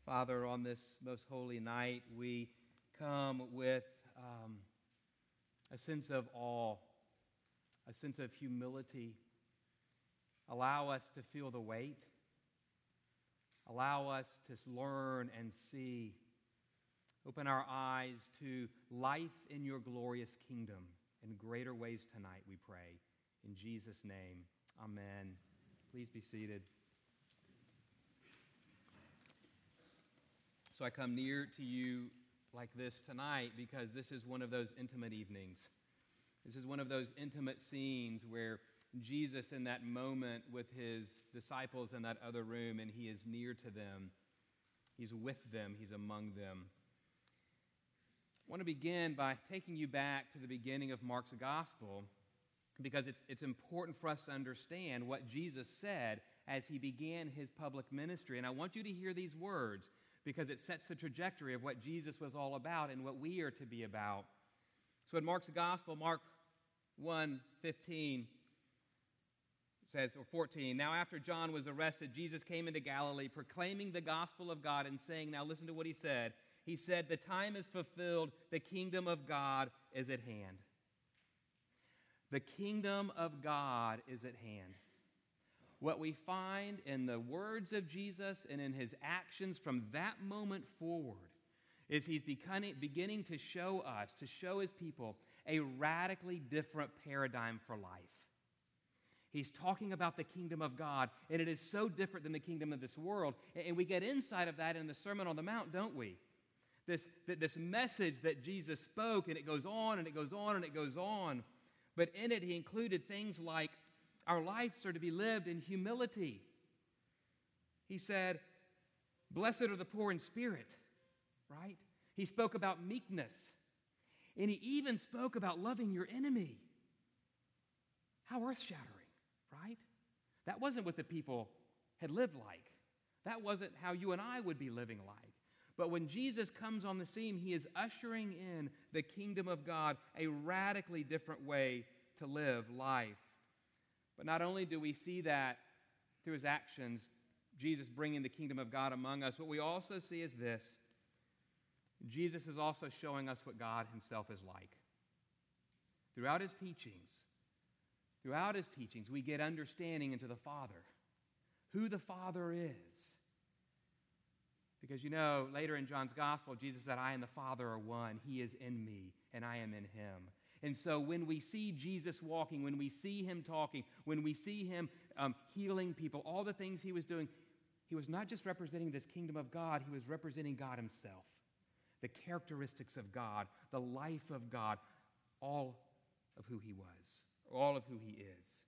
Father, on this most holy night, we come with a sense of awe, a sense of humility. Allow us to feel the weight. Allow us to learn and see. Open our eyes to life in your glorious kingdom in greater ways tonight, we pray. In Jesus' name, amen. Please be seated. So I come near to you like this tonight because this is one of those intimate evenings. This is one of those intimate scenes where Jesus in that moment with his disciples in that other room, and he is near to them. He's with them. He's among them. I want to begin by taking you back to the beginning of Mark's gospel because it's important for us to understand what Jesus said as he began his public ministry. And I want you to hear these words because it sets the trajectory of what Jesus was all about and what we are to be about. So in Mark's gospel, Mark 1:15 says, or 14, now after John was arrested, Jesus came into Galilee proclaiming the gospel of God and saying, now listen to what he said. He said, the time is fulfilled, the kingdom of God is at hand. The kingdom of God is at hand. What we find in the words of Jesus and in his actions from that moment forward is he's beginning to show us, to show his people, a radically different paradigm for life. He's talking about the kingdom of God, and it is so different than the kingdom of this world. And we get insight of that in the Sermon on the Mount, don't we? This message that Jesus spoke, and it goes on, and it goes on, and it goes on. But in it, he included things like our lives are to be lived in humility. He said, blessed are the poor in spirit, right? He spoke about meekness. And he even spoke about loving your enemy. How earth-shattering, right? That wasn't what the people had lived like. That wasn't how you and I would be living like. But when Jesus comes on the scene, he is ushering in the kingdom of God, a radically different way to live life. But not only do we see that through his actions, Jesus bringing the kingdom of God among us, what we also see is this. Jesus is also showing us what God himself is like. Throughout his teachings, we get understanding into the Father, who the Father is. Because later in John's Gospel, Jesus said, I and the Father are one. He is in me, and I am in him. And so when we see Jesus walking, when we see him talking, when we see him healing people, all the things he was doing, he was not just representing this kingdom of God, he was representing God himself, the characteristics of God, the life of God, all of who he was, all of who he is.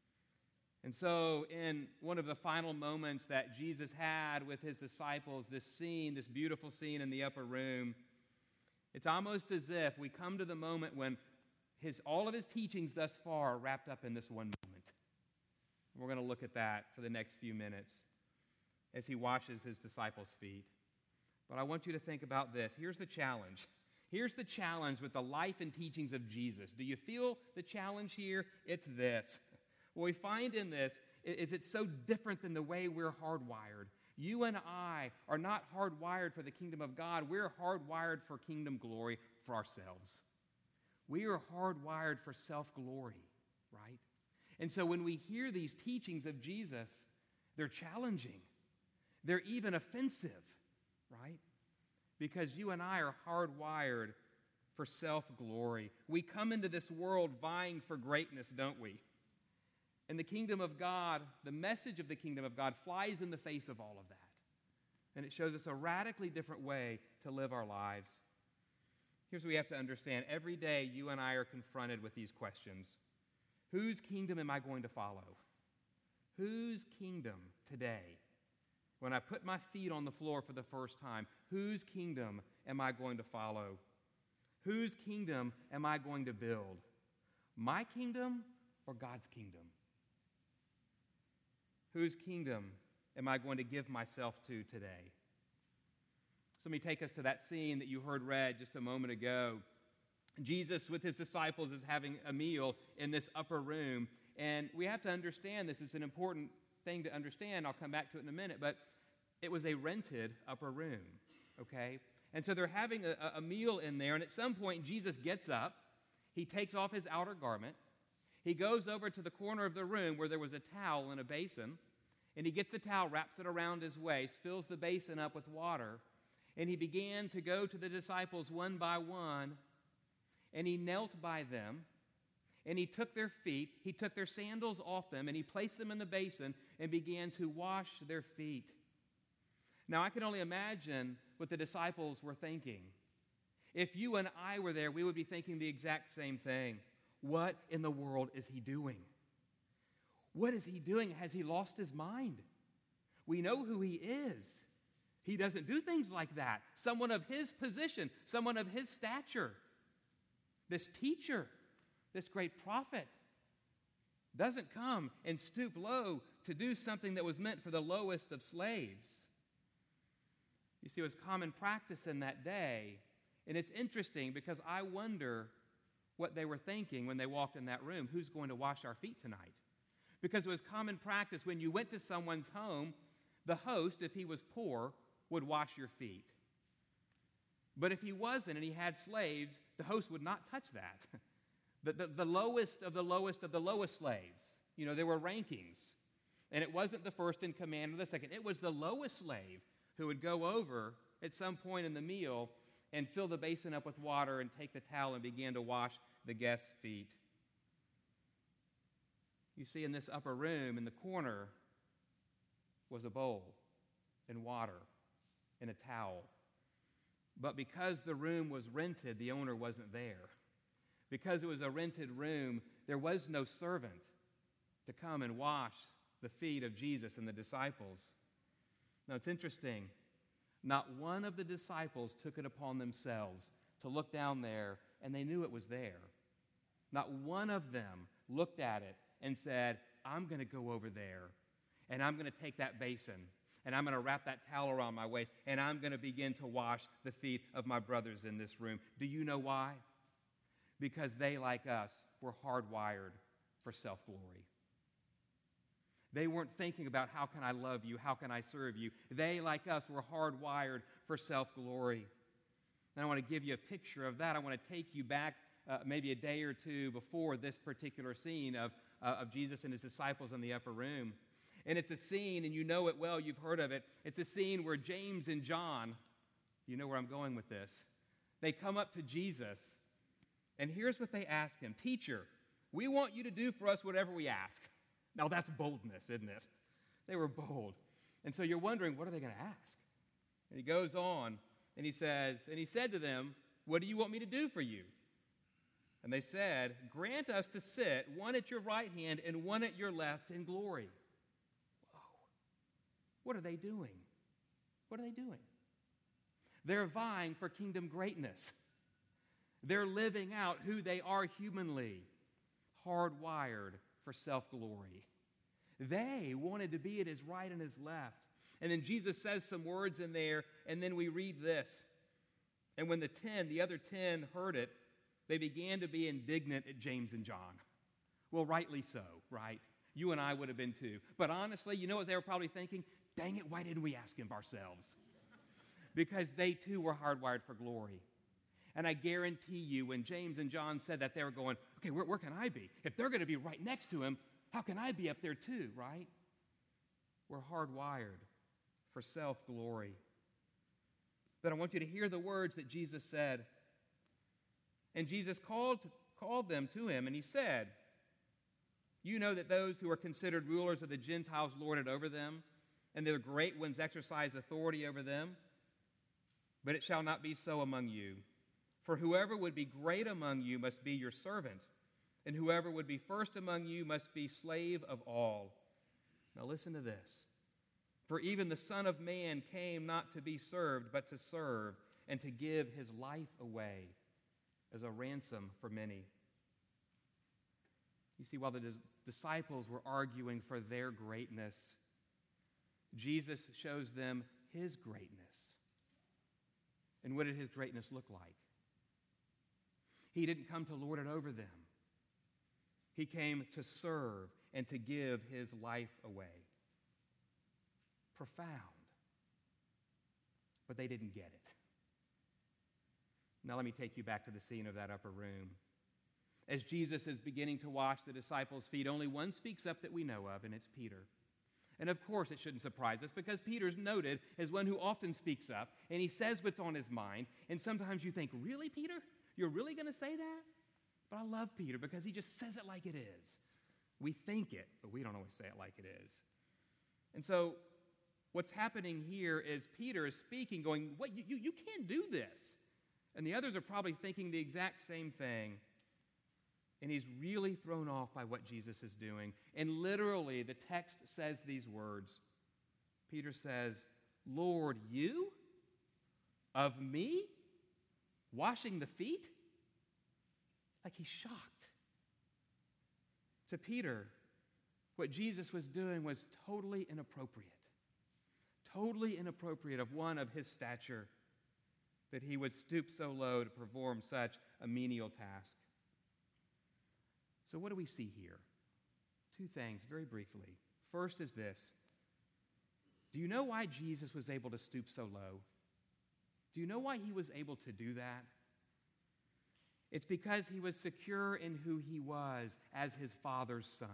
And so in one of the final moments that Jesus had with his disciples, this scene, this beautiful scene in the upper room, it's almost as if we come to the moment when all of his teachings thus far are wrapped up in this one moment. We're going to look at that for the next few minutes as he washes his disciples' feet. But I want you to think about this. Here's the challenge. Here's the challenge with the life and teachings of Jesus. Do you feel the challenge here? It's this. What we find in this is it's so different than the way we're hardwired. You and I are not hardwired for the kingdom of God. We're hardwired for kingdom glory for ourselves. We are hardwired for self-glory, right? And so when we hear these teachings of Jesus, they're challenging. They're even offensive, right? Because you and I are hardwired for self-glory. We come into this world vying for greatness, don't we? And the kingdom of God, the message of the kingdom of God flies in the face of all of that. And it shows us a radically different way to live our lives. Here's what we have to understand. Every day, you and I are confronted with these questions. Whose kingdom am I going to follow? Whose kingdom today? When I put my feet on the floor for the first time, whose kingdom am I going to follow? Whose kingdom am I going to build? My kingdom or God's kingdom? Whose kingdom am I going to give myself to today? So let me take us to that scene that you heard read just a moment ago. Jesus with his disciples is having a meal in this upper room, and we have to understand this is an important thing to understand. I'll come back to it in a minute, but It was a rented upper room, okay? And so they're having a meal in there, and at some point, Jesus gets up. He takes off his outer garment. He goes over to the corner of the room where there was a towel and a basin, and he gets the towel, wraps it around his waist, fills the basin up with water, and he began to go to the disciples one by one, and he knelt by them, and he took their feet, he took their sandals off them, and he placed them in the basin and began to wash their feet. Now, I can only imagine what the disciples were thinking. If you and I were there, we would be thinking the exact same thing. What in the world is he doing? What is he doing? Has he lost his mind? We know who he is. He doesn't do things like that. Someone of his position, someone of his stature, this teacher, this great prophet, doesn't come and stoop low to do something that was meant for the lowest of slaves. You see, it was common practice in that day, and it's interesting because I wonder what they were thinking when they walked in that room. Who's going to wash our feet tonight? Because it was common practice when you went to someone's home, the host, if he was poor, would wash your feet. But if he wasn't and he had slaves, the host would not touch that. The lowest of the lowest of the lowest slaves. You know, there were rankings. And it wasn't the first in command or the second. It was the lowest slave who would go over at some point in the meal and fill the basin up with water and take the towel and begin to wash the guests' feet. You see, in this upper room, in the corner, was a bowl and water and a towel. But because the room was rented, the owner wasn't there. Because it was a rented room, there was no servant to come and wash the feet of Jesus and the disciples. Now, it's interesting. Not one of the disciples took it upon themselves to look down there, and they knew it was there. Not one of them looked at it and said, I'm going to go over there, and I'm going to take that basin, and I'm going to wrap that towel around my waist, and I'm going to begin to wash the feet of my brothers in this room. Do you know why? Because they, like us, were hardwired for self-glory. They weren't thinking about how can I love you, how can I serve you. They, like us, were hardwired for self-glory. And I want to give you a picture of that. I want to take you back maybe a day or two before this particular scene of Jesus and his disciples in the upper room. And it's a scene, and you know it well, you've heard of it. It's a scene where James and John, you know where I'm going with this, they come up to Jesus, and here's what they ask him. Teacher, we want you to do for us whatever we ask. Now that's boldness, isn't it? They were bold. And so you're wondering, what are they going to ask? And he goes on, and he says, and he said to them, what do you want me to do for you? And they said, grant us to sit, one at your right hand and one at your left in glory. Whoa. What are they doing? What are they doing? They're vying for kingdom greatness. They're living out who they are humanly, hardwired for self-glory. They wanted to be at his right and his left. And then Jesus says some words in there, and then we read this. And when the other 10 heard it, they began to be indignant at James and John. Well, rightly so, right? You and I would have been too. But honestly, you know what they were probably thinking? Dang it, why didn't we ask him ourselves? Because they too were hardwired for glory. And I guarantee you, when James and John said that, they were going, okay, where can I be? If they're going to be right next to him, how can I be up there too, right? We're hardwired for self-glory. But I want you to hear the words that Jesus said. And Jesus called them to him, and he said, you know that those who are considered rulers of the Gentiles lord it over them, and their great ones exercise authority over them. But it shall not be so among you. For whoever would be great among you must be your servant, and whoever would be first among you must be slave of all. Now listen to this. For even the Son of Man came not to be served, but to serve, and to give his life away as a ransom for many. You see, while the disciples were arguing for their greatness, Jesus shows them his greatness. And what did his greatness look like? He didn't come to lord it over them. He came to serve and to give his life away. Profound. but they didn't get it. Now let me take you back to the scene of that upper room. As Jesus is beginning to wash the disciples' feet, only one speaks up that we know of, and it's Peter. And of course, it shouldn't surprise us because Peter's noted as one who often speaks up, and he says what's on his mind. And sometimes you think, really, Peter? You're really going to say that? But I love Peter because he just says it like it is. We think it, but we don't always say it like it is. And so what's happening here is Peter is speaking, going, what, you can't do this. And the others are probably thinking the exact same thing. And he's really thrown off by what Jesus is doing. And literally, the text says these words. Peter says, Lord, you? Of me? Washing the feet? Like he's shocked. To Peter, what Jesus was doing was totally inappropriate. Totally inappropriate of one of his stature, that he would stoop so low to perform such a menial task. So what do we see here? Two things, very briefly. First is this. Do you know why Jesus was able to stoop so low? Do you know why he was able to do that? It's because he was secure in who he was as his Father's Son.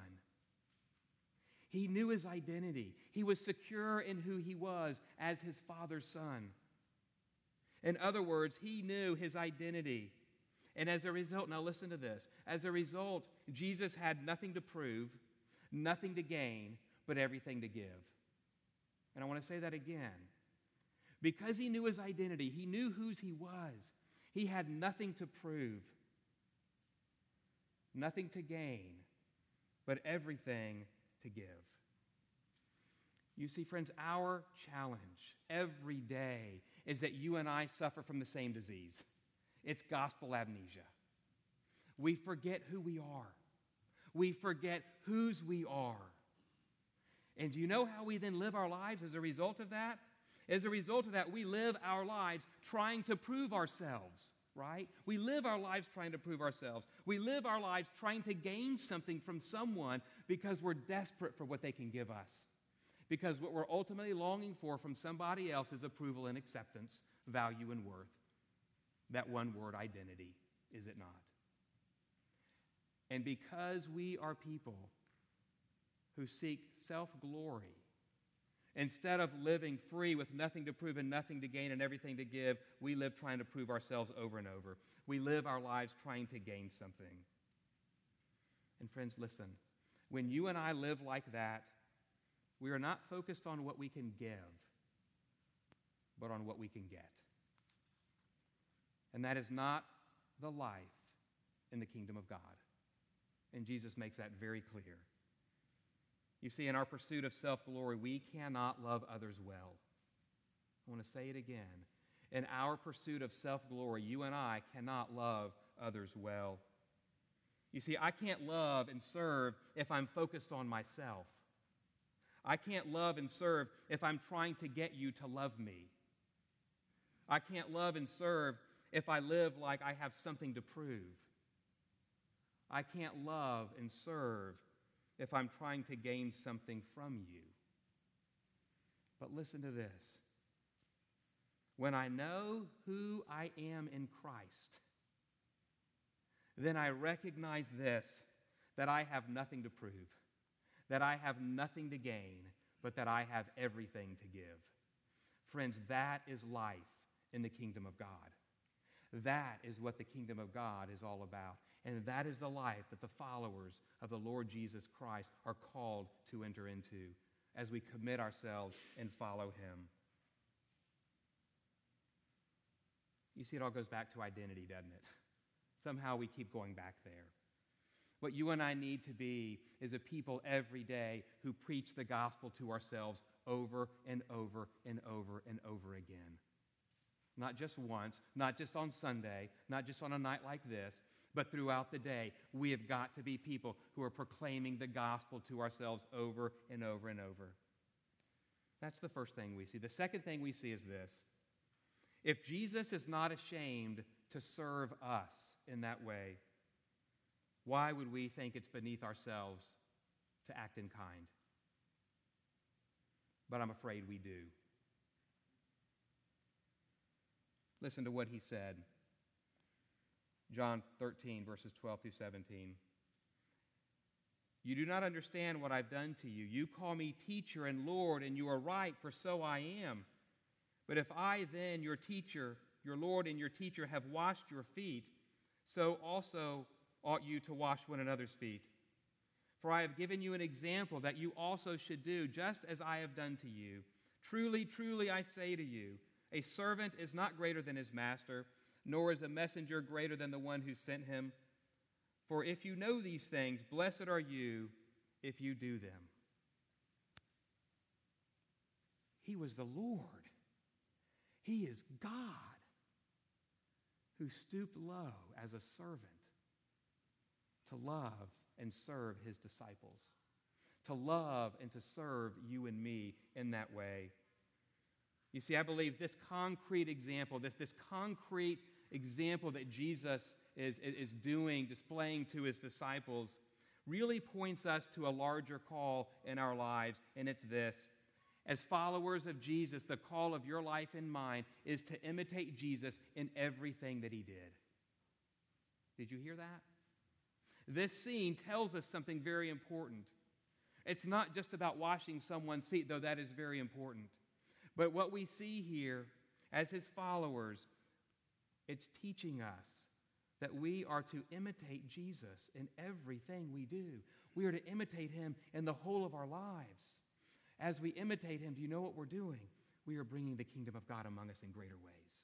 He knew his identity. He was secure in who he was as his Father's Son. In other words, he knew his identity. And as a result, now listen to this, as a result, Jesus had nothing to prove, nothing to gain, but everything to give. And I want to say that again. Because he knew his identity, he knew whose he was, he had nothing to prove, nothing to gain, but everything to give. You see, friends, our challenge every day is that you and I suffer from the same disease. It's gospel amnesia. We forget who we are. We forget whose we are. And do you know how we then live our lives as a result of that? As a result of that, we live our lives trying to prove ourselves, right? We live our lives trying to prove ourselves. We live our lives trying to gain something from someone because we're desperate for what they can give us. Because what we're ultimately longing for from somebody else is approval and acceptance, value and worth. That one word, identity, is it not? And because we are people who seek self-glory, instead of living free with nothing to prove and nothing to gain and everything to give, we live trying to prove ourselves over and over. We live our lives trying to gain something. And friends, listen, when you and I live like that, we are not focused on what we can give, but on what we can get. And that is not the life in the kingdom of God. And Jesus makes that very clear. You see, in our pursuit of self-glory, we cannot love others well. I want to say it again. In our pursuit of self-glory, you and I cannot love others well. You see, I can't love and serve if I'm focused on myself. I can't love and serve if I'm trying to get you to love me. I can't love and serve if I live like I have something to prove. I can't love and serve if I'm trying to gain something from you. But listen to this. When I know who I am in Christ, then I recognize this, that I have nothing to prove, that I have nothing to gain, but that I have everything to give. Friends, that is life in the kingdom of God. That is what the kingdom of God is all about. And that is the life that the followers of the Lord Jesus Christ are called to enter into as we commit ourselves and follow him. You see, it all goes back to identity, doesn't it? Somehow we keep going back there. What you and I need to be is a people every day who preach the gospel to ourselves over and over and over and over again. Not just once, not just on Sunday, not just on a night like this, but throughout the day. We have got to be people who are proclaiming the gospel to ourselves over and over and over. That's the first thing we see. The second thing we see is this. If Jesus is not ashamed to serve us in that way, why would we think it's beneath ourselves to act in kind? But I'm afraid we do. Listen to what he said. John 13, verses 12 through 17. You do not understand what I've done to you. You call me teacher and Lord, and you are right, for so I am. But if I then, your teacher, your Lord and your teacher, have washed your feet, so also ought you to wash one another's feet. For I have given you an example that you also should do, just as I have done to you. Truly, truly, I say to you, a servant is not greater than his master, nor is a messenger greater than the one who sent him. For if you know these things, blessed are you if you do them. He was the Lord. He is God who stooped low as a servant to love and serve his disciples, to love and to serve you and me in that way. You see, I believe this concrete example, this concrete example that Jesus is doing, displaying to his disciples, really points us to a larger call in our lives, and it's this. As followers of Jesus, the call of your life and mine is to imitate Jesus in everything that he did. Did you hear that? This scene tells us something very important. It's not just about washing someone's feet, though that is very important. But what we see here as his followers, it's teaching us that we are to imitate Jesus in everything we do. We are to imitate him in the whole of our lives. As we imitate him, do you know what we're doing? We are bringing the kingdom of God among us in greater ways.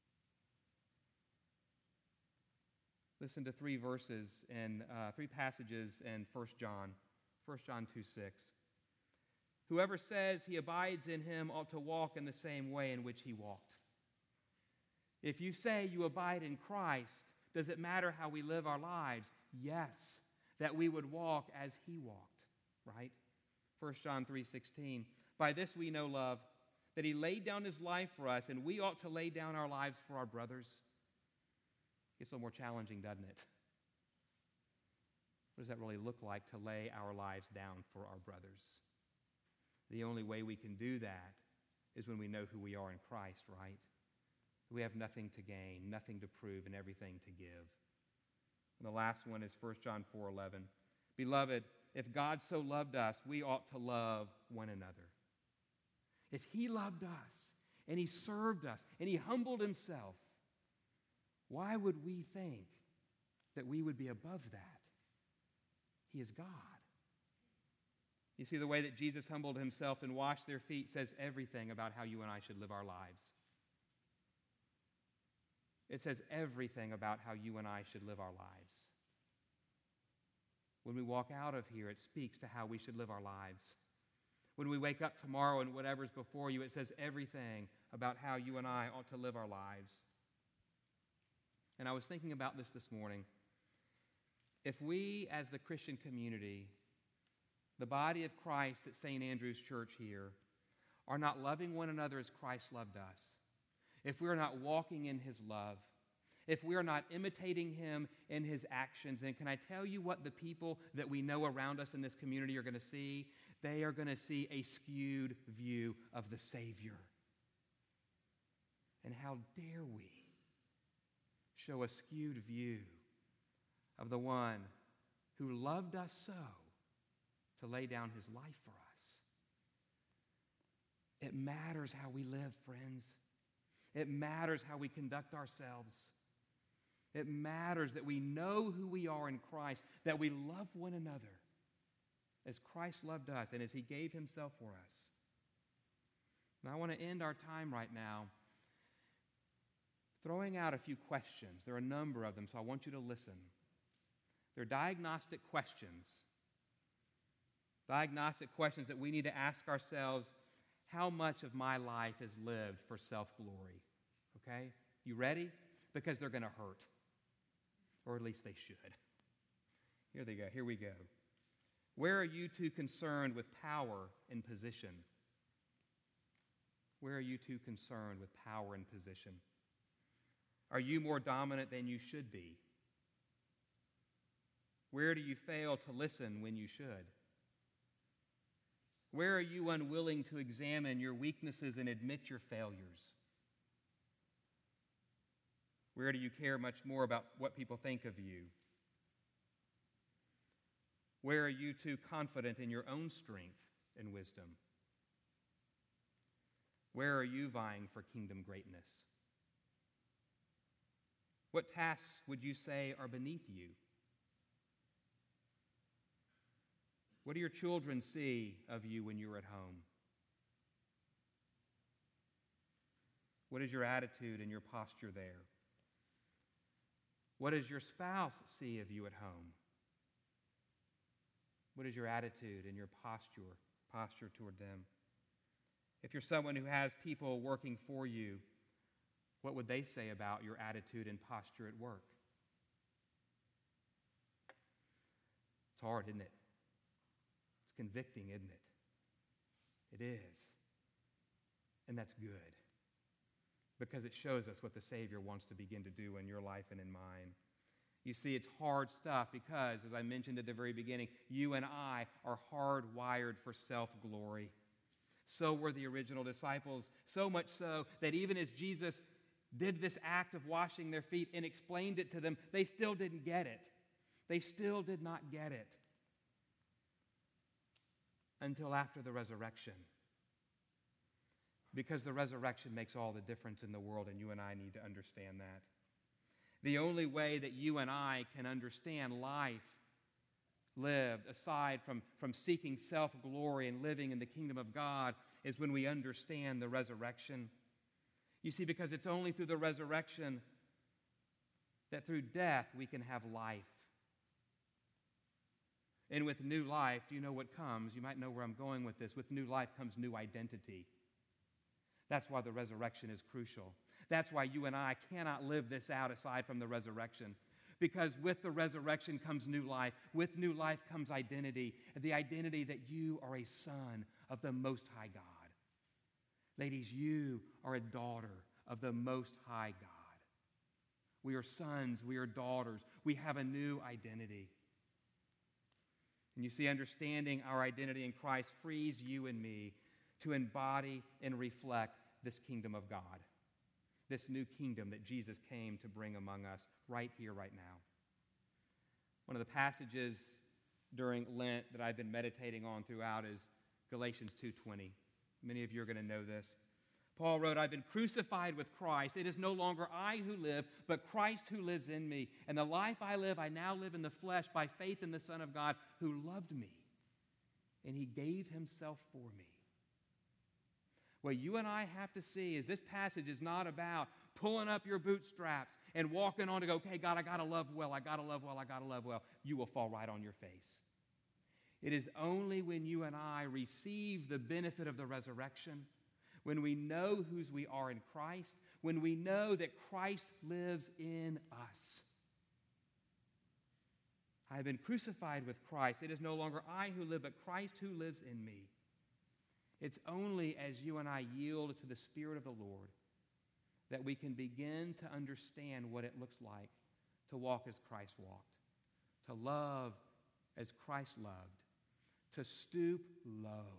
Listen to three passages in 1 John 2:6. Whoever says he abides in him ought to walk in the same way in which he walked. If you say you abide in Christ, does it matter how we live our lives? Yes, that we would walk as he walked, right? 1 John 3:16. By this we know love, that he laid down his life for us, and we ought to lay down our lives for our brothers. It's a little more challenging, doesn't it? What does that really look like, to lay our lives down for our brothers? The only way we can do that is when we know who we are in Christ, right? We have nothing to gain, nothing to prove, and everything to give. And the last one is 1 John 4:11. Beloved, if God so loved us, we ought to love one another. If he loved us, and he served us, and he humbled himself, why would we think that we would be above that? He is God. You see, the way that Jesus humbled himself and washed their feet says everything about how you and I should live our lives. It says everything about how you and I should live our lives. When we walk out of here, it speaks to how we should live our lives. When we wake up tomorrow and whatever's before you, it says everything about how you and I ought to live our lives. And I was thinking about this morning. If we, as the Christian community, the body of Christ at St. Andrew's Church here, are not loving one another as Christ loved us, if we are not walking in his love, if we are not imitating him in his actions, then can I tell you what the people that we know around us in this community are going to see? They are going to see a skewed view of the Savior. And how dare we show a skewed view of the one who loved us so to lay down his life for us. It matters how we live, friends. It matters how we conduct ourselves. It matters that we know who we are in Christ, that we love one another as Christ loved us and as he gave himself for us. And I want to end our time right now throwing out a few questions. There are a number of them, so I want you to listen. They're diagnostic questions. Diagnostic questions that we need to ask ourselves: how much of my life is lived for self-glory? Okay? You ready? Because they're going to hurt. Or at least they should. Here they go. Here we go. Where are you too concerned with power and position? Where are you too concerned with power and position? Are you more dominant than you should be? Where do you fail to listen when you should? Where are you unwilling to examine your weaknesses and admit your failures? Where do you care much more about what people think of you? Where are you too confident in your own strength and wisdom? Where are you vying for kingdom greatness? What tasks would you say are beneath you? What do your children see of you when you're at home? What is your attitude and your posture there? What does your spouse see of you at home? What is your attitude and your posture toward them? If you're someone who has people working for you, what would they say about your attitude and posture at work? It's hard, isn't it? It's convicting, isn't it? It is. And that's good, because it shows us what the Savior wants to begin to do in your life and in mine. You see, it's hard stuff because, as I mentioned at the very beginning, you and I are hardwired for self-glory. So were the original disciples, so much so that even as Jesus did this act of washing their feet and explained it to them, they still didn't get it. They still did not get it until after the resurrection. Because the resurrection makes all the difference in the world, and you and I need to understand that. The only way that you and I can understand life lived, aside from seeking self-glory and living in the kingdom of God, is when we understand the resurrection. You see, because it's only through the resurrection that through death we can have life. And with new life, do you know what comes? You might know where I'm going with this. With new life comes new identity. That's why the resurrection is crucial. That's why you and I cannot live this out aside from the resurrection. Because with the resurrection comes new life. With new life comes identity. The identity that you are a son of the Most High God. Ladies, you are a daughter of the Most High God. We are sons. We are daughters. We have a new identity. And you see, understanding our identity in Christ frees you and me to embody and reflect this kingdom of God. This new kingdom that Jesus came to bring among us right here, right now. One of the passages during Lent that I've been meditating on throughout is Galatians 2:20. Many of you are going to know this. Paul wrote, "I've been crucified with Christ. It is no longer I who live, but Christ who lives in me. And the life I live, I now live in the flesh by faith in the Son of God who loved me. And he gave himself for me." What you and I have to see is this passage is not about pulling up your bootstraps and walking on to go, okay, God, I got to love well, I got to love well, I got to love well. You will fall right on your face. It is only when you and I receive the benefit of the resurrection, when we know whose we are in Christ, when we know that Christ lives in us. I have been crucified with Christ. It is no longer I who live, but Christ who lives in me. It's only as you and I yield to the Spirit of the Lord that we can begin to understand what it looks like to walk as Christ walked, to love as Christ loved, to stoop low.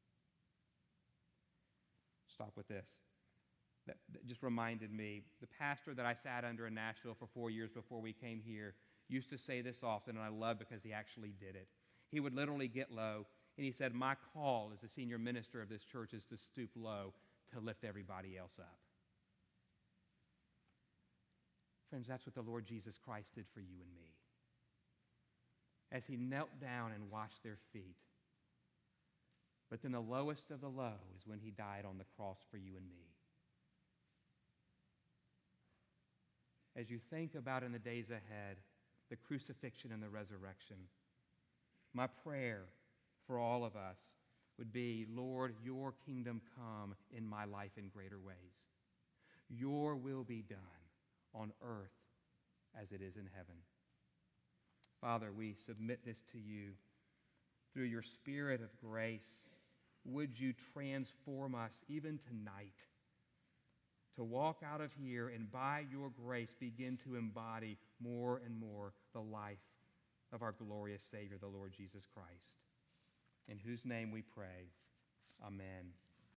Stop with this. That just reminded me, the pastor that I sat under in Nashville for 4 years before we came here used to say this often, and I love because he actually did it. He would literally get low, and he said, "My call as the senior minister of this church is to stoop low to lift everybody else up." Friends, that's what the Lord Jesus Christ did for you and me. As he knelt down and washed their feet. But then the lowest of the low is when he died on the cross for you and me. As you think about in the days ahead, the crucifixion and the resurrection, my prayer for all of us would be, Lord, your kingdom come in my life in greater ways. Your will be done on earth as it is in heaven. Father, we submit this to you. Through your Spirit of grace, would you transform us even tonight to walk out of here and by your grace begin to embody more and more the life of our glorious Savior, the Lord Jesus Christ. In whose name we pray. Amen.